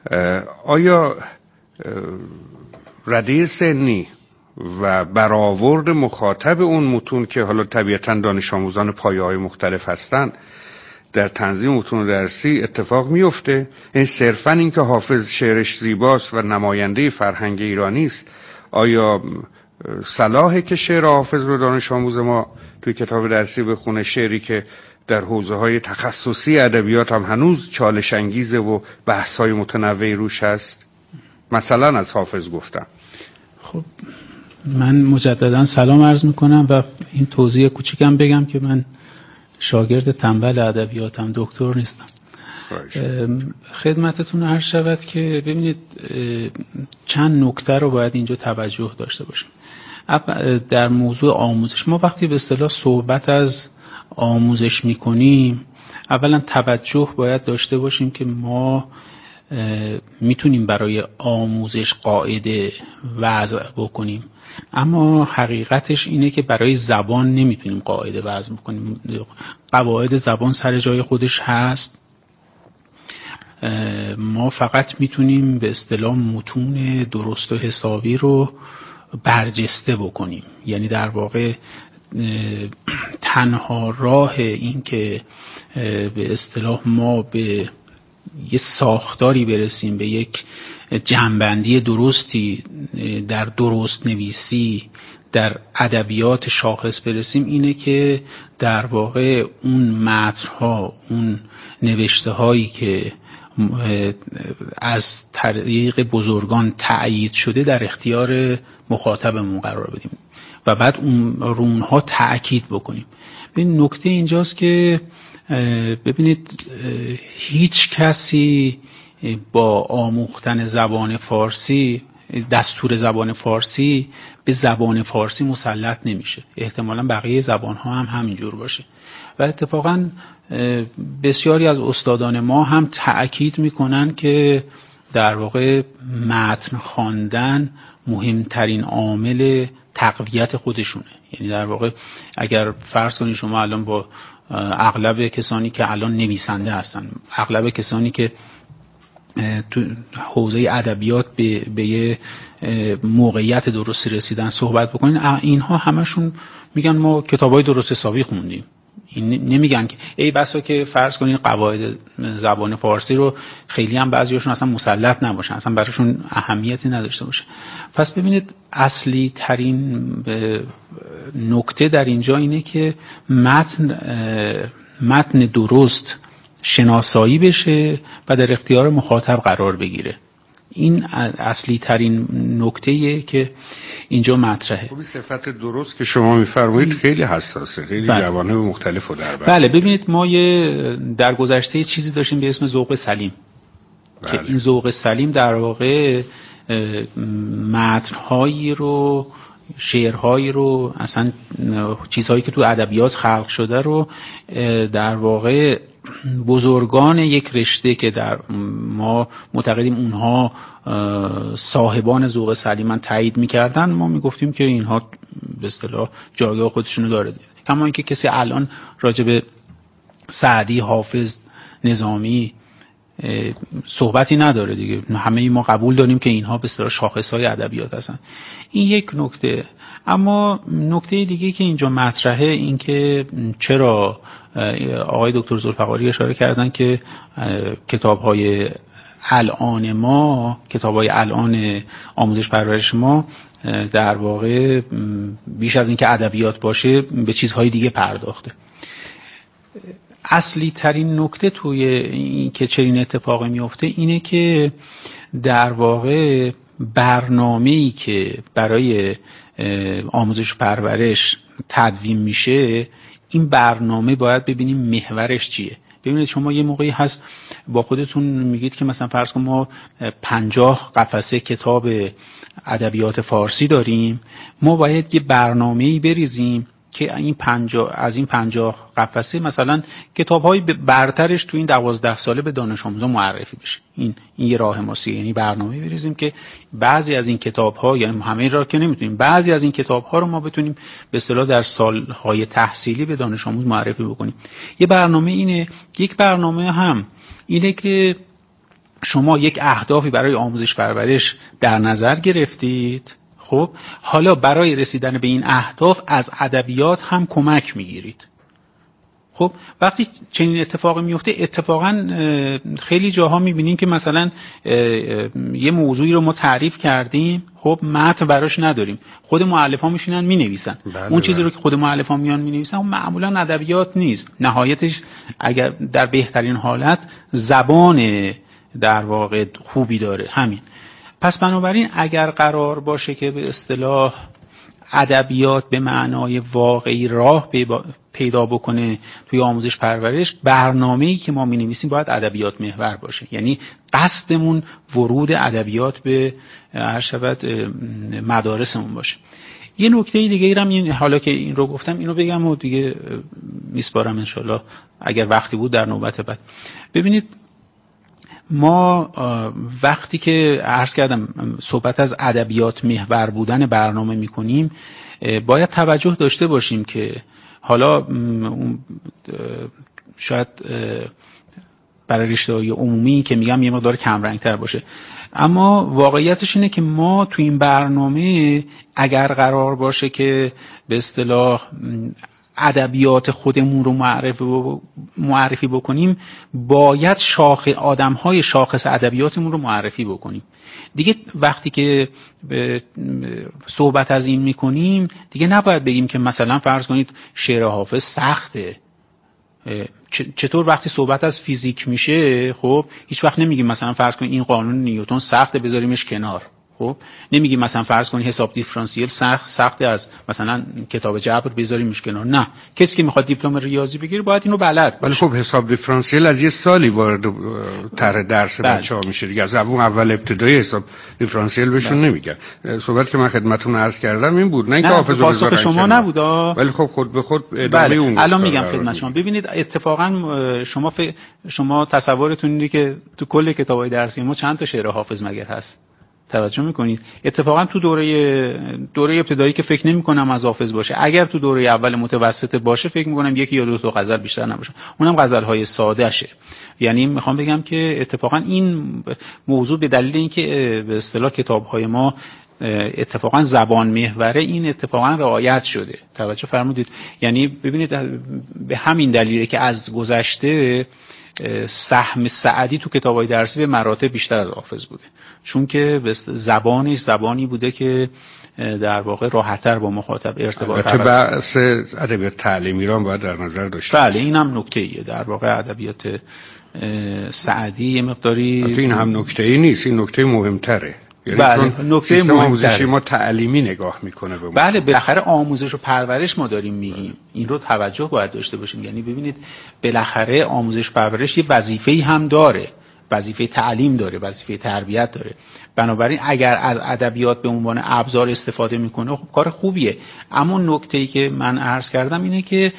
آیا رده سنی و برآورد مخاطب اون متون که حالا طبیعتاً دانش آموزان پایه‌های مختلف هستن در تنظیم متون درسی اتفاق میفته؟ این صرفاً این که حافظ شعرش زیباست و نماینده فرهنگ ایرانی است، آیا صلاحه که شعر حافظ رو دانش آموز ما توی کتاب درسی بخونه، شعری که در حوزه‌های تخصصی ادبیات هم هنوز چالش انگیزه و بحث‌های متنوعی روش هست؟ مثلا از حافظ گفتم. خب من مجددا سلام عرض میکنم و این توضیح کوچیکم بگم که من شاگرد تنبل ادبیاتم، دکتر نیستم. خدمتتون عرض شود که ببینید چند نکته رو باید اینجا توجه داشته باشیم. در موضوع آموزش، ما وقتی به اصطلاح صحبت از آموزش میکنیم، اولا توجه باید داشته باشیم که ما میتونیم برای آموزش قاعده وضع بکنیم، اما حقیقتش اینه که برای زبان نمیتونیم قاعده وضع بکنیم. قواعد زبان سر جای خودش هست، ما فقط میتونیم به اصطلاح متون درست و حسابی رو برجسته بکنیم. یعنی در واقع تنها راه این که به اصطلاح ما به یه ساختاری برسیم، به یک جنبندی درستی در درست نویسی، در ادبیات شاخص برسیم، اینه که در واقع اون متن‌ها، اون نوشته هایی که از طریق بزرگان تأیید شده در اختیار مخاطبمون قرار بدیم و بعد اونها تأکید بکنیم. این نکته اینجاست که ببینید هیچ کسی با آموختن زبان فارسی، دستور زبان فارسی، به زبان فارسی مسلط نمیشه. احتمالاً بقیه زبان‌ها هم همینجور باشه و اتفاقاً بسیاری از استادان ما هم تأکید میکنن که در واقع متن خواندن مهمترین عامل تقویت خودشونه. یعنی در واقع اگر فرض کنید شما الان با اغلب کسانی که الان نویسنده هستن، اغلب کسانی که تو حوزه ادبیات به یه موقعیت درستی رسیدن صحبت بکنین، اینها همشون میگن ما کتابای درست حسابی خوندیم. این نمیگن که ای بسا که فرض کنین قواعد زبان فارسی رو خیلی هم بعضیاشون اصلا مسلط نباشن، اصلا براشون اهمیتی نداشته باشه. پس ببینید اصلی ترین نکته در اینجا اینه که متن درست شناسایی بشه و در اختیار مخاطب قرار بگیره. این اصلی ترین نکته‌ایه که اینجا مطرحه. خب صفت درست که شما می‌فرمایید خیلی حساسه، خیلی جوانب مختلفو در بر. بله ببینید ما در گذشته چیزی داشتیم به اسم ذوق سلیم. بله. که این ذوق سلیم در واقع متن‌هایی رو، شعرهایی رو، اصلا چیزهایی که تو ادبیات خلق شده رو در واقع بزرگان یک رشته که در ما معتقدیم اونها صاحبان ذوق سلیمن تایید میکردن، ما میگفتیم که اینها به اصطلاح جایگاه خودشونو داره. کما اینکه کسی الان راجع به سعدی، حافظ، نظامی صحبتی نداره دیگه. همه ما قبول داریم که اینها به اصطلاح شاخصهای ادبیات هستن. این یک نکته. اما نکته دیگه که اینجا مطرحه این که چرا آقای دکتر ذوالفقاری اشاره کردن که کتاب‌های الان ما، کتاب‌های الان آموزش پرورش ما در واقع بیش از این که ادبیات باشه به چیزهای دیگه پرداخته. اصلی ترین نکته توی این که چنین اتفاقی میفته اینه که در واقع برنامه‌ای که برای آموزش پرورش تدوین میشه، این برنامه باید ببینیم محورش چیه. ببینید شما یه موقعی هست با خودتون میگید که مثلا فرض کن ما 50 قفسه کتاب ادبیات فارسی داریم، ما باید یه برنامه‌ای بریزیم که از این 50 قفسه مثلا کتاب‌های برترش تو این 12 ساله به دانش آموزان معرفی بشه. این یه راه ماست. یعنی برنامه بریزیم که بعضی از این کتاب‌ها، یعنی همه را که نمیتونیم، بعضی از این کتاب‌ها رو ما بتونیم به اصطلاح در سال‌های تحصیلی به دانش آموز معرفی بکنیم. یه برنامه اینه. یک برنامه هم اینه که شما یک اهدافی برای آموزش پرورش در نظر گرفتید، خب حالا برای رسیدن به این اهداف از ادبیات هم کمک میگیرید. خب وقتی چنین اتفاقی میفته، اتفاقا خیلی جاها میبینیم که مثلا یه موضوعی رو ما تعریف کردیم، خب متن براش نداریم، خود مؤلفا میشینن مینویسن. اون چیزی رو که خود مؤلفا میان مینویسن اون معمولا ادبیات نیست، نهایتش اگر در بهترین حالت زبان در واقع خوبی داره، همین. پس بنابراین اگر قرار باشه که به اصطلاح ادبیات به معنای واقعی راه پیدا بکنه توی آموزش پرورش، برنامه‌ای که ما می‌نویسیم باید ادبیات محور باشه. یعنی قصدمون ورود ادبیات به هر شود مدارسمون باشه. یه نکته دیگه ایرم، حالا که این رو گفتم اینو بگم و دیگه میسپارم انشالله اگر وقتی بود در نوبت بعد. ببینید ما وقتی که عرض کردم صحبت از ادبیات محور بودن برنامه میکنیم، باید توجه داشته باشیم که حالا شاید برای رشته‌های عمومی که میگم یه مقدار کم رنگ تر باشه، اما واقعیتش اینه که ما تو این برنامه اگر قرار باشه که به اصطلاح ادبیات خودمون رو معرفی بکنیم، باید آدم‌های شاخص ادبیاتمون رو معرفی بکنیم. دیگه وقتی که صحبت از این میکنیم دیگه نباید بگیم که مثلا فرض کنید شعر حافظ سخته. چطور وقتی صحبت از فیزیک میشه، خب هیچ وقت نمیگیم مثلا فرض کنید این قانون نیوتن سخته بذاریمش کنار. خب نمیگیم مثلا فرض کنید حساب دیفرانسیل سخته از مثلا کتاب جبر بذاریمش کنار. نه، کسی که میخواد دیپلم ریاضی بگیره باید اینو بلد باشه. ولی خب حساب دیفرانسیل از یه سالی وارد طرح درس بچه‌ها میشه دیگه، از اون اول ابتدایی حساب دیفرانسیل بهشون نمیگن. صحبت که من خدمتتون عرض کردم این بود، نه اینکه حافظ پاسخ شما نبود. ولی خب خود به خود ادامه اون الان میگم خدمت شما. ببینید اتفاقا شما تصورتون اینه که تو کل کتابای درسی ما چند تا شعر حافظ مگر هست؟ توجه میکنید؟ اتفاقا تو دوره ابتدایی که فکر نمی کنم از حافظ باشه، اگر تو دوره اول متوسط باشه فکر میکنم یکی یا دو تا غزل بیشتر نباشه، اونم غزل‌های ساده شه. یعنی میخوام بگم که اتفاقا این موضوع به دلیل اینکه به اصطلاح کتاب‌های ما اتفاقا زبان محوره، این اتفاقا رعایت شده. توجه فرمودید؟ یعنی ببینید به همین دلیله که از گذشته سهم سعدی تو کتاب‌های درسی به مراتب بیشتر از حافظ بوده، چون که زبانش زبانی بوده که در واقع راحت‌تر با مخاطب ارتباط برقرار. بحث ادبیات تعلیمی را باید در نظر داشت. بله اینم نکته‌ایه. در واقع ادبیات سعدی یه مقداری این هم نکته‌ای نیست، این نکته مهم‌تره. بله نکته مهم‌تره. آموزشی ما تعلیمی نگاه میکنه به ما. بله بالاخره آموزش و پرورش ما داریم میگیم، این رو توجه باید داشته باشیم. یعنی ببینید بالاخره آموزش پرورش یه وظیفه‌ای هم داره، وظیفه تعلیم داره، وظیفه تربیت داره. بنابراین اگر از ادبیات به عنوان ابزار استفاده میکنه خب کار خوبیه، اما نکته‌ای که من عرض کردم اینه که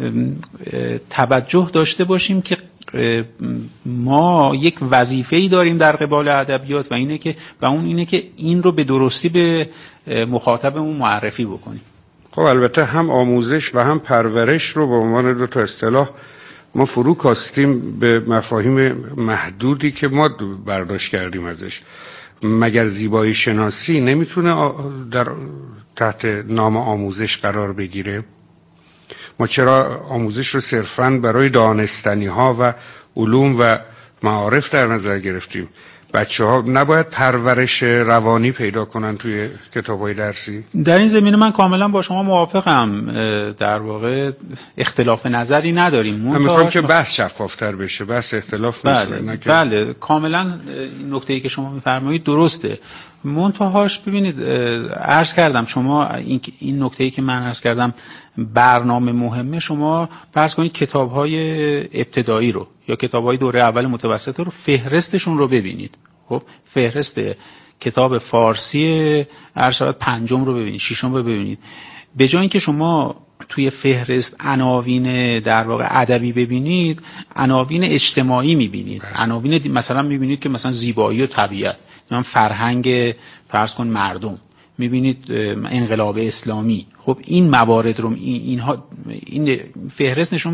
توجه داشته باشیم که ما یک وظیفه‌ای داریم در قبال ادبیات و اون اینه که این رو به درستی به مخاطبمون معرفی بکنیم. خب البته هم آموزش و هم پرورش رو به عنوان دو تا اصطلاح ما فرو کاستیم به مفاهیم محدودی که ما برداشت کردیم ازش. مگر زیبایی شناسی نمیتونه در تحت نام آموزش قرار بگیره؟ ما چرا آموزش رو صرفاً برای دانستنی ها و علوم و معارف در نظر گرفتیم؟ بچه ها نباید پرورش روانی پیدا کنن توی کتاب‌های درسی؟ در این زمینه من کاملا با شما موافقم. در واقع اختلاف نظری نداریم. من میخوام که بحث شفافتر بشه، بحث اختلاف نیست. بله کاملا این نکته‌ای که شما میفرمایید درسته. منتهاش ببینید عرض کردم شما این نکته‌ای که من عرض کردم برنامه مهمه. شما فرض کنید کتاب‌های ابتدایی رو یا کتاب‌های دوره اول متوسطه رو فهرستشون رو ببینید. خب فهرست کتاب فارسی ارشد پنجم رو ببینید، ششم رو ببینید. به جای اینکه شما توی فهرست عناوین در واقع ادبی ببینید، عناوین اجتماعی می‌بینید. عناوین مثلا می‌بینید که مثلا زیبایی و طبیعت، فرهنگ فرض کن مردم، میبینید انقلاب اسلامی. خب این موارد رو این فهرست نشون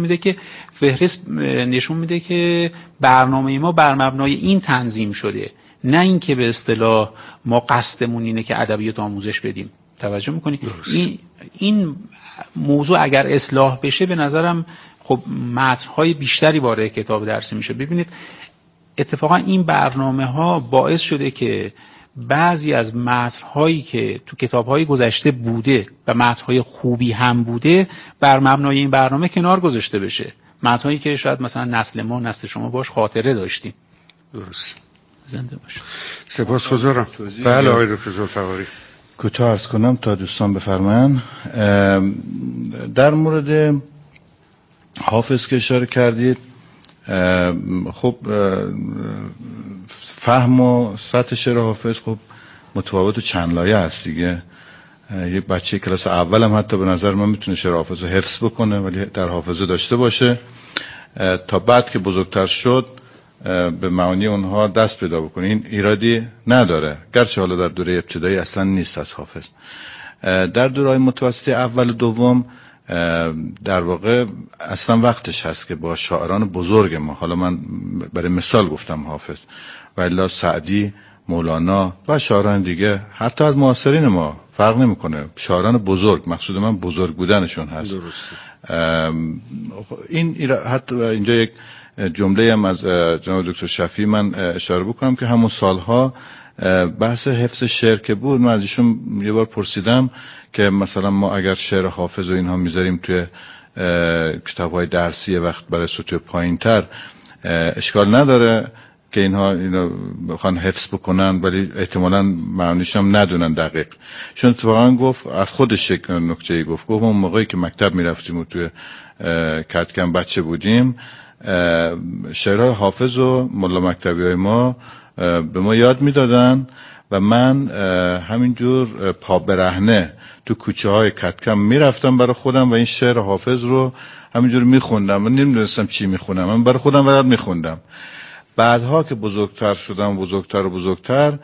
میده که برنامه ما بر مبنای این تنظیم شده، نه اینکه به اصطلاح ما قصدمون اینه که ادبیات آموزش بدیم. توجه میکنید؟ این موضوع اگر اصلاح بشه به نظرم خب متن‌های بیشتری وارد کتاب درسی میشه. ببینید اتفاقا این برنامه‌ها باعث شده که بعضی از متن‌هایی که تو کتاب‌های گذشته بوده و متن‌های خوبی هم بوده بر مبنای این برنامه کنار گذاشته بشه. متن‌هایی که شاید مثلا نسل ما نسل شما باش خاطره داشتیم. درست. زنده باشه. سپاسگزارم. بله آقای دکتر ذوالفقاری. کوتاه عرض کنم تا دوستان بفرمایند. در مورد حافظ که اشاره کردید، خب فهم و سطح شعر حافظ خب متفاوت و چند لایه هست دیگه. یک بچه کلاس اول هم حتی به نظر من میتونه شعر حافظ رو حفظ بکنه ولی در حافظه داشته باشه، تا بعد که بزرگتر شد به معانی اونها دست پیدا بکنه. این ایرادی نداره، گرچه حالا در دوره ابتدایی اصلا نیست از حافظ. در دوره‌های متوسطه اول و دوم در واقع اصلا وقتش هست که با شاعران بزرگ ما، حالا من برای مثال گفتم حافظ، ولی سعدی، مولانا و شاعران دیگه، حتی از معاصرین ما فرق نمیکنه، شاعران بزرگ، مقصود من بزرگ بودنشون هست. این حتی اینجا یک جمله هم از جناب دکتر شفیعی من اشاره بکنم که همون سالها بحث حفظ شعر که بود، من از ایشون یه بار پرسیدم که مثلا ما اگر شعر حافظ و اینها میذاریم توی کتاب‌های درسی وقت برای سطوح پایین‌تر اشکال نداره که اینها بخوان حفظ بکنن ولی احتمالاً معنیش هم ندونن دقیق. چون اتفاقاً گفت از خودش یک نکته‌ای گفت اون موقعی که مکتب میرفتیم و توی کتکم بچه بودیم، شعرهای حافظ و ملا مکتبی‌های ما به ما یاد میدادن و من همینجور پا برهنه تو کوچه های کتکم میرفتم برای خودم و این شعر حافظ رو همینجور میخوندم و نمیدونستم چی میخونم، من برای خودم فقط میخوندم. بعدها که بزرگتر شدم، بزرگتر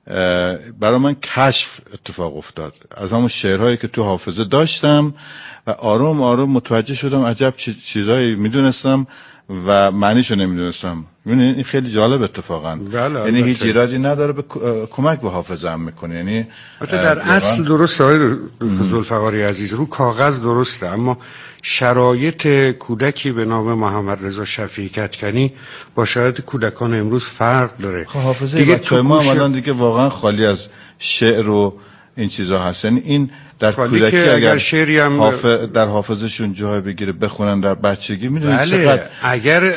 برای من کشف اتفاق افتاد از همون شعرهایی که تو حافظه داشتم و آروم آروم متوجه شدم عجب چیزایی میدونستم و معنیشو نمیدونستم. این خیلی جالب اتفاقا، یعنی هیچ ایرادی نداره، به کمک به حافظه هم میکنه. یعنی در اصل درسته آقای ذوالفقاری عزیز، رو کاغذ درسته، اما شرایط کودکی به نام محمد رضا شفیعی کدکنی با شرایط کودکان امروز فرق داره. خب حافظه بچه‌های ما الان دیگه واقعا خالی از شعر و این چیزا هستن. این در کودکی اگر شعری هم در حافظشون جای بگیره بخونن در بچگی، میدونید چقدر اگر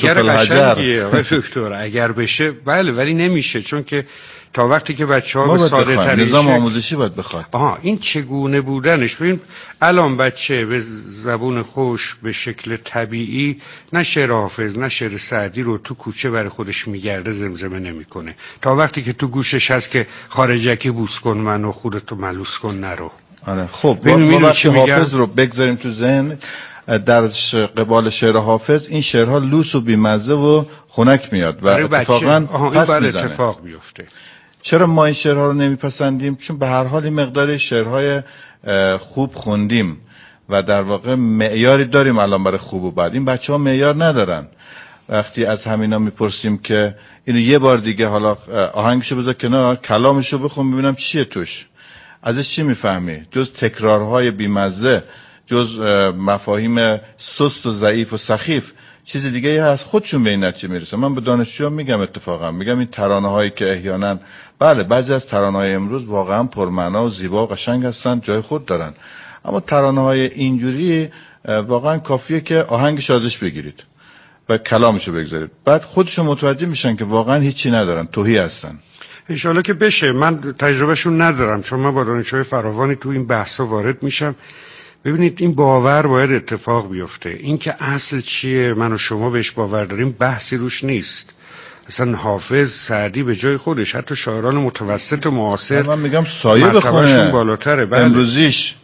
قشنگیه آقای دکتر، اگر بشه بله، ولی نمیشه، چون که تا وقتی که بچه‌ها به ساده ترین نظام آموزشی باید بخواد. این چگونه بودنش. ببین الان بچه به زبون خوش به شکل طبیعی نه شعر حافظ نه شعر سعدی رو تو کوچه برای خودش میگرده زمزمه نمیکنه، تا وقتی که تو گوشش هست که خارجکی بوس کن منو خودتو ملوس کن نرو. آره خب ما وقتی حافظ رو بگذاریم تو ذهن، در قبال شعر حافظ این شعرها لوس و بیمزه و خنک میاد و اتفاقا پس میزنه. اتفاق بیفته. چرا ما این شعرها رو نمیپسندیم؟ چون به هر حال این مقدار شعرهای خوب خوندیم و در واقع معیاری داریم الان برای خوب و بد. این بچه‌ها معیار ندارن. وقتی از همینا میپرسیم که اینو یه بار دیگه حالا آهنگشو بذار کنار، کلامشو بخون ببینم چیه توش، ازش چی میفهمی، جز تکرارهای بیمزه، جز مفاهیم سست و ضعیف و سخیف چیز دیگه هست؟ خودشون به این نتیجه میرسن. من به دانشجویان میگم، اتفاقا میگم این ترانه هایی که احیانا بله بعضی از ترانه های امروز واقعا پرمعنا و زیبا و قشنگ هستن، جای خود دارن، اما ترانه های اینجوری واقعا کافیه که آهنگش ازش بگیرید و کلامشو بگذارید، بعد خودشون متوجه میشن که واقعا هیچی ندارن، تهی هستن. انشالله که بشه. من تجربهشون ندارم چون من با دانشجوی فراوانی تو این بحثا وارد میشم. ببینید این باور باید اتفاق بیفته. این که اصل چیه من و شما بهش باور داریم بحثی روش نیست. اصلا حافظ، سعدی به جای خودش، حتی شاعران متوسط و معاصر من میگم سایه بخونه بالاتره. امروزیش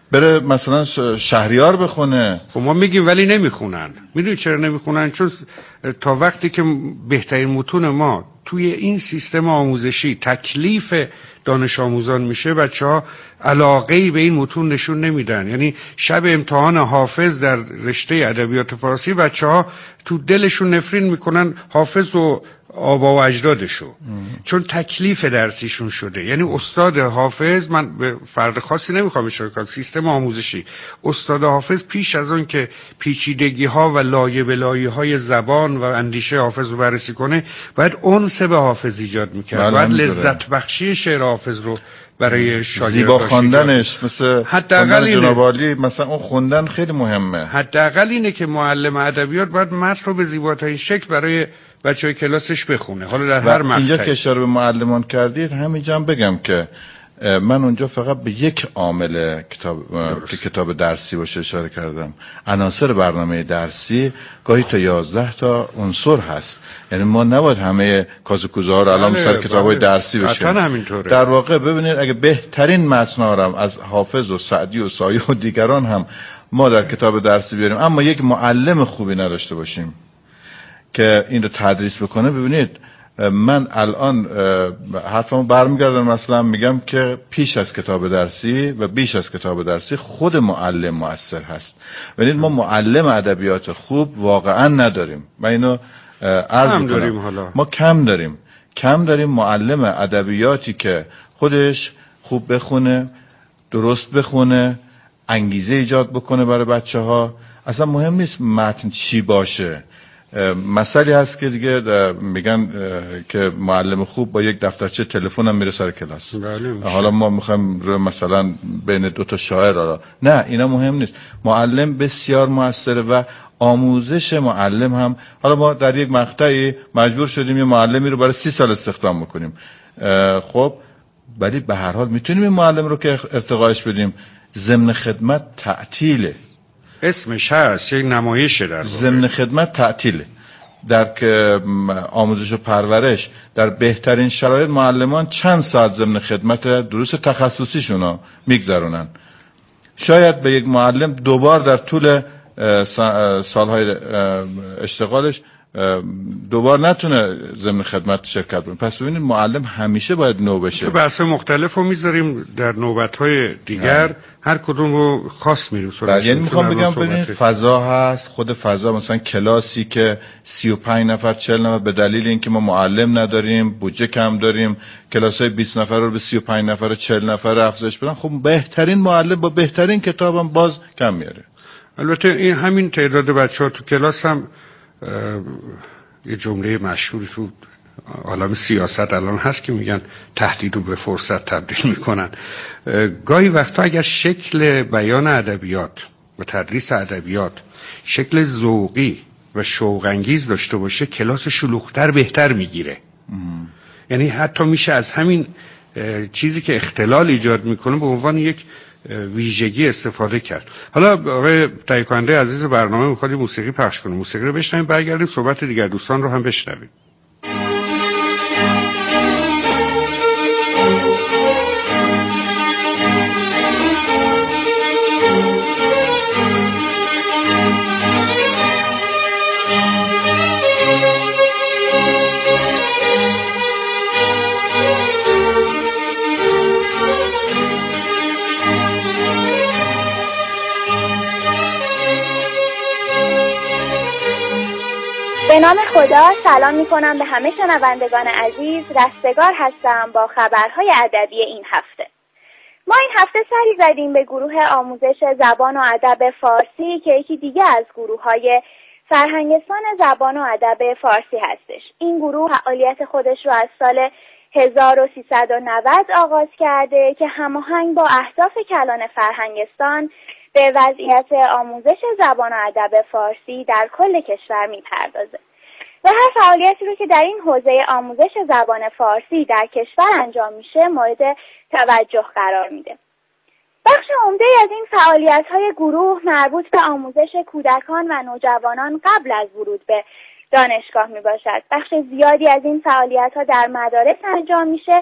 بره مثلا شهریار بخونه. خب ما میگیم ولی نمیخونن. میدونی چرا نمیخونن؟ چون تا وقتی که بهترین متون ما توی این سیستم آموزشی تکلیف دانش آموزان میشه، بچه‌ها علاقه‌ای به این متون نشون نمیدن. یعنی شب امتحان حافظ در رشته ادبیات فارسی بچه‌ها تو دلشون نفرین میکنن حافظ و آبا و اجدادشو، چون تکلیف درسیشون شده. یعنی استاد حافظ، من به فرد خاصی نمیخوام اشاره کنم، سیستم آموزشی، استاد حافظ پیش از اون که پیچیدگی ها و لایه به لایه های زبان و اندیشه حافظ رو بررسی کنه، باید انس به حافظ ایجاد میکرد، باید لذت بخشی شعر حافظ رو برای شاگرداش زیبا خواندنش، مثل حداقل جناب عالی مثلا اون خوندن خیلی مهمه. حداقل اینه که معلم ادبیات باید متن رو به زیباترین شکل برای بچهای کلاسش بخونه. حالا در هر مقطعی. اینجا که اشاره به معلمان کردید، همینجا هم بگم که من اونجا فقط به یک عامل کتاب درسی باشه اشاره کردم. عناصر برنامه درسی گاهی تا 11 تا عنصر هست. یعنی ما نباید همه کازوکوزها رو الان سر کتابای درسی بشیم. در واقع ببینید اگه بهترین متن‌ها رو از حافظ و سعدی و سایه و دیگران هم ما در کتاب درسی بیاریم، اما یک معلم خوبی نداشته باشیم که این رو تدریس بکنه، ببینید من الان حرفمو برمیگردم، مثلا میگم که پیش از کتاب درسی و بیش از کتاب درسی خود معلم مؤثر هست. ببینید ما معلم ادبیات خوب واقعا نداریم. من اینو عرض میکنم. حالا ما کم داریم معلم ادبیاتی که خودش خوب بخونه، درست بخونه، انگیزه ایجاد بکنه برای بچه‌ها. اصلا مهم نیست متن چی باشه. مسئله هست که دیگه میگن که معلم خوب با یک دفترچه تلفن هم میره سر کلاس. حالا ما میخوایم مثلا بین دو تا شاعر، نه اینا مهم نیست. معلم بسیار موثره و آموزش معلم هم. حالا ما در یک مقطعی مجبور شدیم یه معلمی رو برای 30 سال استخدام بکنیم، خب ولی به هر حال میتونیم این معلم رو که ارتقاش بدیم. ضمن خدمت تعطیله، اسمش هست، یک نمایشه. در ضمن خدمت تعطیله. در آموزش و پرورش در بهترین شرایط معلمان چند ساعت ضمن خدمت دروس تخصصیشون میگذرونن. شاید به یک معلم دوبار در طول سالهای اشتغالش دوبار نتونه ضمن خدمت شرکت کنه. پس ببینید معلم همیشه باید نو بشه. بحث مختلف رو میذاریم در نوبت‌های دیگر، هر کدوم رو خاص میریم سراغ. یعنی میخوام بگم ببینید فضا هست، خود فضا، مثلا کلاسی که 35 نفر 40 نفر به دلیل اینکه ما معلم نداریم، بودجه کم داریم، کلاسای 20 نفر رو به 35 نفر و 40 نفر افزایش بدن، خب بهترین معلم با بهترین کتابم باز کم میاره. البته این همین تعداد بچه‌ها تو کلاس هم یه جمله مشهوری تو عالم سیاست الان هست که میگن تهدید رو به فرصت تبدیل میکنن. گاهی وقتا اگر شکل بیان ادبیات و تدریس ادبیات شکل ذوقی و شوق انگیز داشته باشه، کلاس شلوغ‌تر بهتر میگیره. یعنی حتی میشه از همین چیزی که اختلال ایجاد میکنه به عنوان یک ویژگی استفاده کرد. حالا آقای تهیه کننده عزیز برنامه میخواد موسیقی پخش کنه، موسیقی رو بشنویم، برگردیم صحبت دیگر دوستان رو هم بشنویم. به نام خدا سلام میکنم به همه شنوندگان عزیز. رستگار هستم با خبرهای ادبی این هفته. ما این هفته سری زدیم به گروه آموزش زبان و ادب فارسی که یکی دیگه از گروه‌های فرهنگستان زبان و ادب فارسی هستش. این گروه فعالیت خودش رو از سال 1390 آغاز کرده که هماهنگ با اهداف کلان فرهنگستان به وضعیت آموزش زبان و ادب فارسی در کل کشور میپردازه و هر فعالیتی رو که در این حوزه آموزش زبان فارسی در کشور انجام میشه مورد توجه قرار میده. بخش عمده از این فعالیت‌های گروه مربوط به آموزش کودکان و نوجوانان قبل از ورود به دانشگاه میباشد. بخش زیادی از این فعالیت‌ها در مدارس انجام میشه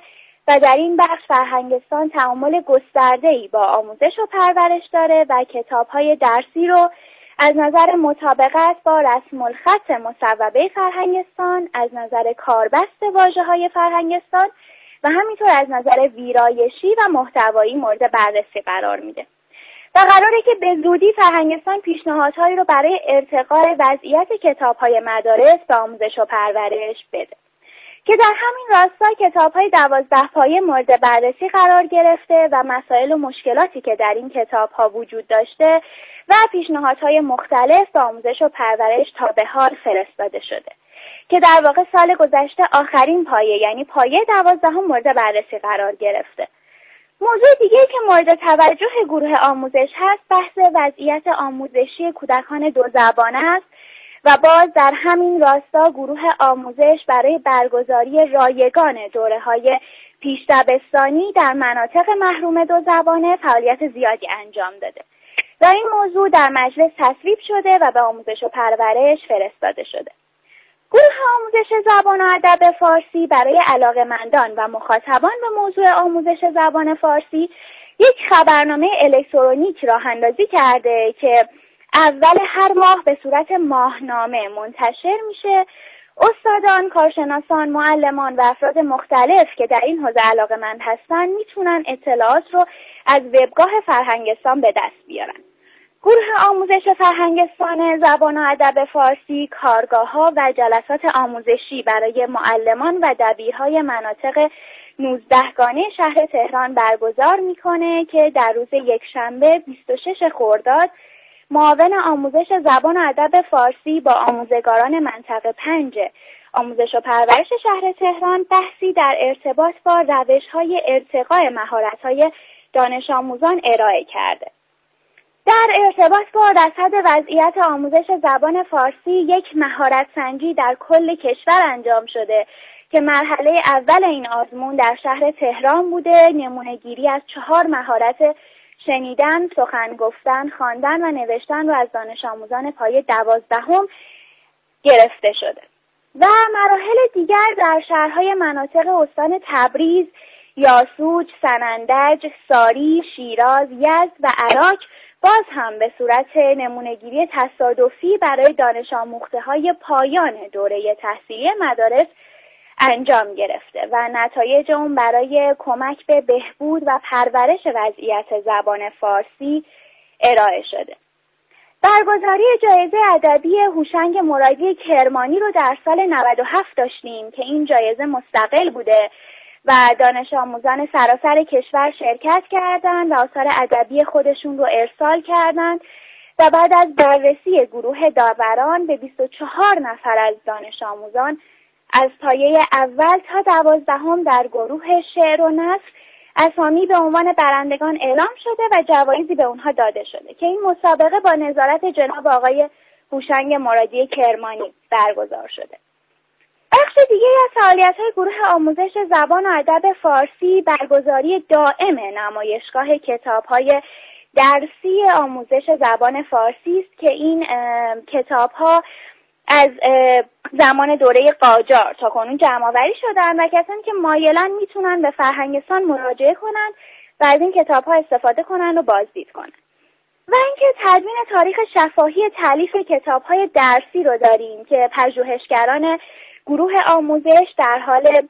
و در این بخش فرهنگستان تعامل گسترده‌ای با آموزش و پرورش داره و کتاب‌های درسی رو از نظر مطابقت با رسم الخط مصوبه فرهنگستان، از نظر کاربست واژه‌های فرهنگستان و همینطور از نظر ویرایشی و محتوایی مورد بررسی قرار میده. و قراره که به زودی فرهنگستان پیشنهادهایی رو برای ارتقاء وضعیت کتاب‌های مدارس به آموزش و پرورش بده. که در همین راستا کتاب‌های 12 پایه مورد بررسی قرار گرفته و مسائل و مشکلاتی که در این کتاب‌ها وجود داشته و پیشنهادهای مختلف به آموزش و پرورش تا به حال فرستاده شده که در واقع سال گذشته آخرین پایه یعنی پایه 12 مورد بررسی قرار گرفته. موضوع دیگه که مورد توجه گروه آموزش هست بحث وضعیت آموزشی کودکان دو زبانه است و باز در همین راستا گروه آموزش برای برگزاری رایگان دوره‌های پیش دبستانی در مناطق محروم دو زبانه فعالیت زیادی انجام داده. و این موضوع در مجلس تصویب شده و به آموزش و پرورش فرستاده شده. گروه آموزش زبان و ادب فارسی برای علاقه‌مندان و مخاطبان به موضوع آموزش زبان فارسی یک خبرنامه الکترونیک راه اندازی کرده که اول هر ماه به صورت ماهنامه منتشر میشه. استادان، کارشناسان، معلمان و افراد مختلف که در این حوزه علاقه‌مند هستن میتونن اطلاعات رو از وبگاه فرهنگستان به دست بیارن. گروه آموزش فرهنگستان زبان و ادب فارسی کارگاه‌ها و جلسات آموزشی برای معلمان و دبیرهای مناطق 19گانه شهر تهران برگزار میکنه که در روز یکشنبه 26 خرداد معاون آموزش زبان و ادب فارسی با آموزگاران منطقه 5 آموزش و پرورش شهر تهران بحثی در ارتباط با روش‌های ارتقاء مهارت‌های دانش آموزان ارائه کرده. در ارتباط با رصد وضعیت آموزش زبان فارسی یک مهارت سنجی در کل کشور انجام شده که مرحله اول این آزمون در شهر تهران بوده. نمونه‌گیری از 4 مهارت شنیدن، سخن گفتن، خواندن و نوشتن رو از دانش آموزان پایه 12 گرفته شده. و مراحل دیگر در شهرهای مناطق استان تبریز، یاسوج، سنندج، ساری، شیراز، یزد و عراق باز هم به صورت نمونه‌گیری تصادفی برای دانش آموخته‌های پایان دوره تحصیلی مدارس انجام گرفته و نتایج اون برای کمک به بهبود و پرورش وضعیت زبان فارسی ارائه شده. برگزاری جایزه ادبی هوشنگ مرادی کرمانی رو در سال 97 داشتیم که این جایزه مستقل بوده و دانش آموزان سراسر کشور شرکت کردند و آثار ادبی خودشون رو ارسال کردند و بعد از بررسی گروه داوران به 24 نفر از دانش آموزان از پایه اول تا 12 در گروه شعر و نثر اسامی به عنوان برندگان اعلام شده و جوایزی به اونها داده شده که این مسابقه با نظارت جناب آقای هوشنگ مرادی کرمانی برگزار شده. بخش دیگه از فعالیت‌های گروه آموزش زبان و ادب فارسی برگزاری دائم نمایشگاه کتاب‌های درسی آموزش زبان فارسی است که این کتاب‌ها از زمان دوره قاجار تا کنون جمع‌آوری شدن و کسانی که مایلن میتونن به فرهنگستان مراجعه کنن و از این کتاب‌ها استفاده کنن و بازدید کنن. و اینکه تدوین تاریخ شفاهی تالیف کتاب‌های درسی رو داریم که پژوهشگران گروه آموزش در حال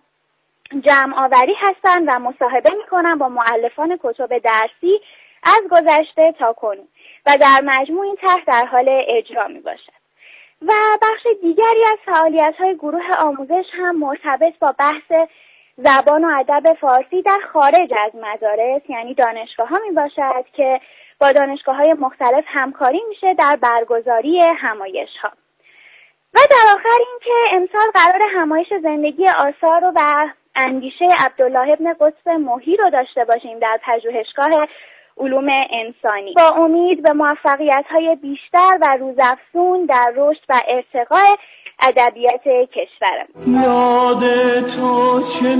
جمع‌آوری هستن و مصاحبه میکنن با مؤلفان کتب درسی از گذشته تا کنون و در مجموع این طرح در حال اجرا میباشد. و بخش دیگری از فعالیت‌های گروه آموزش هم مرتبط با بحث زبان و ادب فارسی در خارج از مدارس یعنی دانشگاه‌ها میباشد که با دانشگاه‌های مختلف همکاری میشه در برگزاری همایش‌ها. و در آخر این که امسال قرار همایش زندگی آثار و اندیشه عبدالله ابن قطب محی رو داشته باشیم در پژوهشگاه علوم انسانی با امید به موفقیت‌های بیشتر و روزافزون در رشد و ارتقاء ادبیات کشورمون. یاد تو چه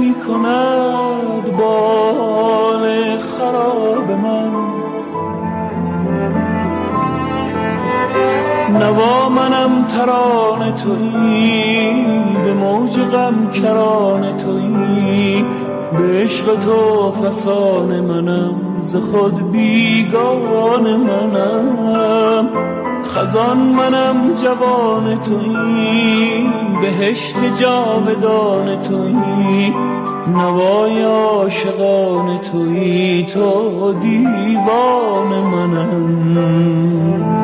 می‌کند بال خراب من، نوا منم ترانه تویی، به موج غم کرانه تویی، به عشق تو فسان منم، ز خود بیگان منم. خزان منم جوان تویی، بهشت جاودان تویی، نوای عاشقان تویی، تو دیوان منم.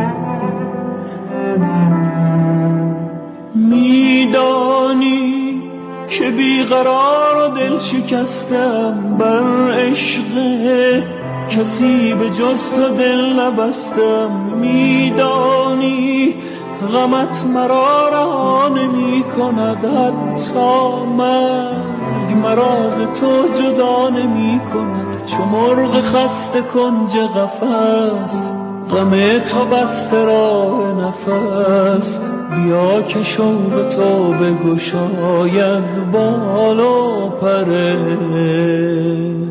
میدانی که بیقرار و دل شکستم، بر عشق کسی به جز تو دل نبستم. میدانی غمت مرا رها نمی کند، حتی مرگ مرا ز تو جدا نمی کند. چو مرغ خسته کنج قفس، غم تو بسته راه نفس. بیا که شوق تو بگشاید بال و پرش.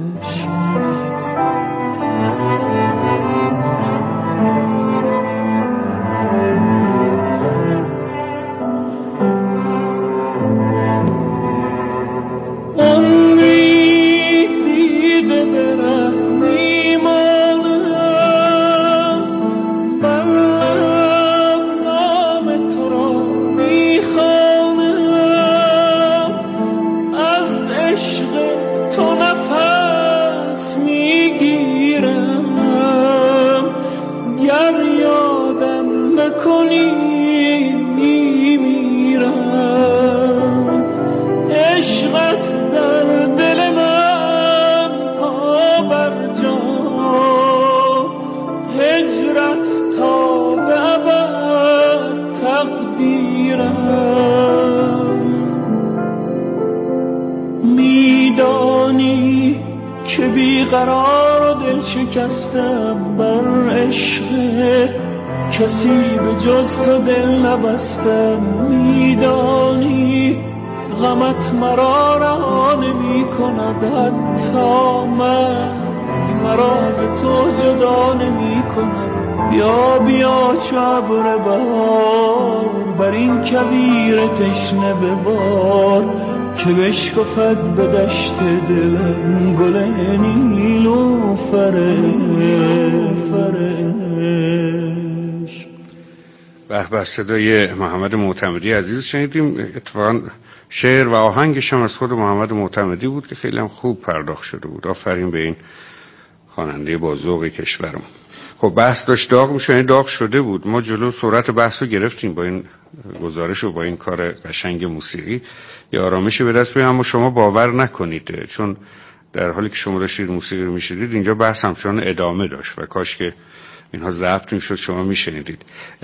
قرار و دل شکستم، بر عشق کسی به جز تو دل نبستم. میدانی غمت مرا رها نمی کند، حتی مرگ مرا ز تو جدا نمی کند. بیا بیا چو ابر بهار، بر این کویر تشنه ببار، که بشکفد به دشت دلم گل نیلوفرش. به صدای محمد معتمدی عزیز شنیدیم. اتفاقا شعر و آهنگش هم از خود محمد معتمدی بود که خیلی هم خوب پرداخت شده بود. آفرین به این خواننده با ذوق کشورم. خب بحث داشت داغ میشه، این داغ شده بود. ما جلو سرعت بحث رو گرفتیم با این گزارش و با این کار قشنگ موسیقی، یه آرامشی به دست بیاریم. اما شما باور نکنید، چون در حالی که شما داشتید موسیقی رو میشنیدید، اینجا بحث همچنان ادامه داشت و کاش که اینها ضبط میشد شما میشنیدید.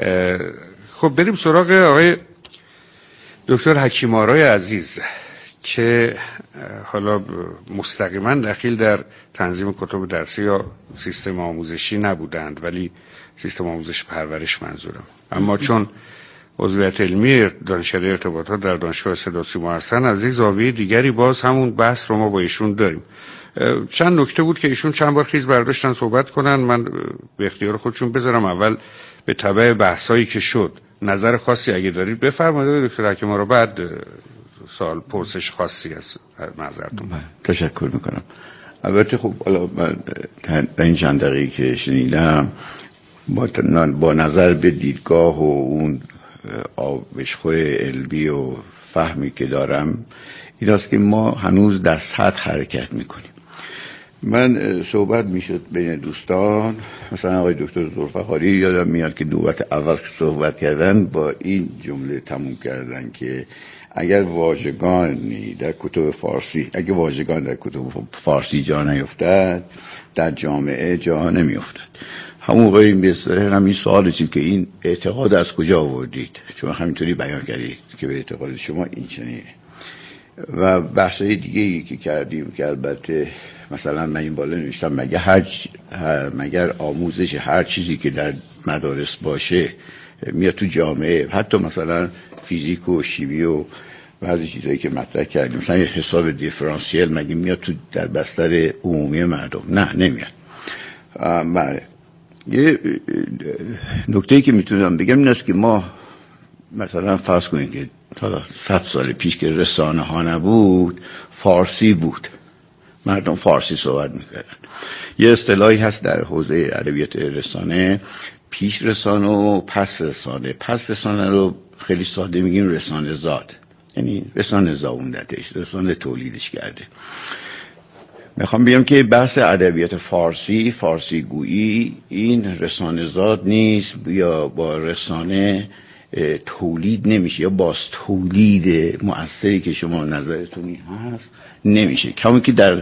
خب بریم سراغ آقای دکتر حکیم‌آرای عزیز که حالا مستقیما دخیل در تنظیم کتب درسی یا سیستم آموزشی نبودند، ولی سیستم آموزش پرورش منظورم. اما چون عضویت علمی دانشکده ارتباطات در دانشگاه صدا و سیما هستن، از این زاویه دیگری باز همون بحث رو ما با ایشون داریم. چند نکته بود که ایشون چند بار خیز برداشتن صحبت کنن، من به اختیار خودشون بذارم. اول به تبع بحثایی که شد نظر خاصی اگه دارید بفرمایید دکتر حکیم‌آرا، بعد سوال پرسش خاصی از معذرتون. تشکر میکنم. البته خب من در این چند دقیقه که شنیدم با نظر به دیدگاه و اون آبشخور علمی و فهمی که دارم این است که ما هنوز در سطح حرکت میکنیم. من صحبت میشد بین دوستان، مثلا آقای دکتر ذوالفقاری یادم میاد که نوبت اول که صحبت کردن با این جمله تموم کردن که اگر واژگانی در کتب فارسی، اگر واژگان در کتب فارسی جا نیفتد در جامعه جا نمیافتد. همون موقع همین سوال رسید که این اعتقاد از کجا آوردید؟ شما همینطوری بیان کردید که به اعتقاد شما این چنینه. و بحثای دیگه‌ای که کردیم که البته مثلا من این بالا نوشتم مگر آموزش هر چیزی که در مدارس باشه میاد تو جامعه، حتی مثلا فیزیک و شیمی و بعضی چیزایی که مطرح کردیم، مثلا یه حساب دیفرانسیل مگه میاد تو در بستر عمومی مردم؟ نه نمیاد. یه نکته‌ای که میتونم بگم این است که ما مثلا فرض کنیم که حالا 100 سال پیش که رسانه ها نبود، فارسی بود. مردم فارسی صحبت میکردن. یه اصطلاحی هست در حوزه ادبیات رسانه، پیش رسانه و پس رسانه. پس رسانه رو خیلی ساده میگیم رسانه زاد، یعنی رسانه زاوندتش، رسانه تولیدش کرده. میخوام بگم که بحث ادبیات فارسی گویی این رسانه زاد نیست، یا با رسانه تولید نمیشه، یا باز تولید مؤثری که شما نظرتونی هست نمیشه. کمی که در